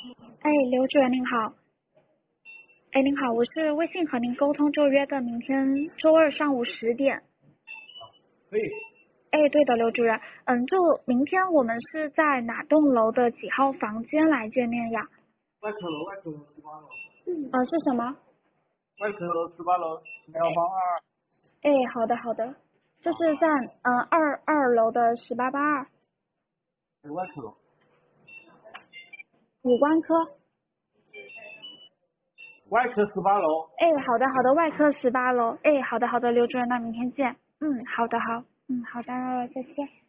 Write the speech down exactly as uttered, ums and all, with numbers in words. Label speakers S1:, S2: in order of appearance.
S1: 哎，刘主任您好。哎，您好，我是微信和您沟通就约的明天周二上午十点。
S2: 可以。
S1: 哎，对的，刘主任，嗯，就明天我们是在哪栋楼的几号房间来见面呀？
S2: 外科楼，外科楼十八楼。
S1: 嗯，呃，是什么？
S2: 外科楼十八楼幺八二。
S1: 哎，好的好的，就是在嗯二二楼的十八八二。
S2: 外科楼。
S1: 五官科。
S2: 外科十八楼。
S1: 哎，好的好的，外科十八楼。哎，好的好的，刘主任，那明天见。嗯，好的好，嗯好的，再见。